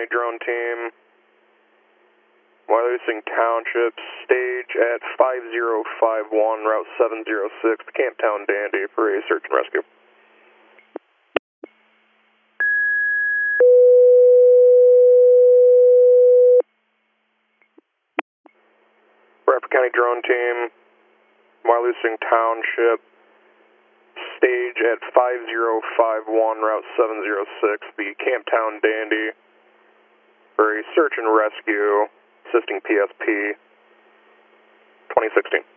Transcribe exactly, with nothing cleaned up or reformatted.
County drone team, Wyalusing Township, stage at five zero five one, route seven zero six, Camptown Dandy for a search and rescue. Bradford County drone team, Wyalusing Township, stage at five zero five one, route seven zero six, the Camptown Dandy for a search and rescue, assisting P S P twenty sixteen.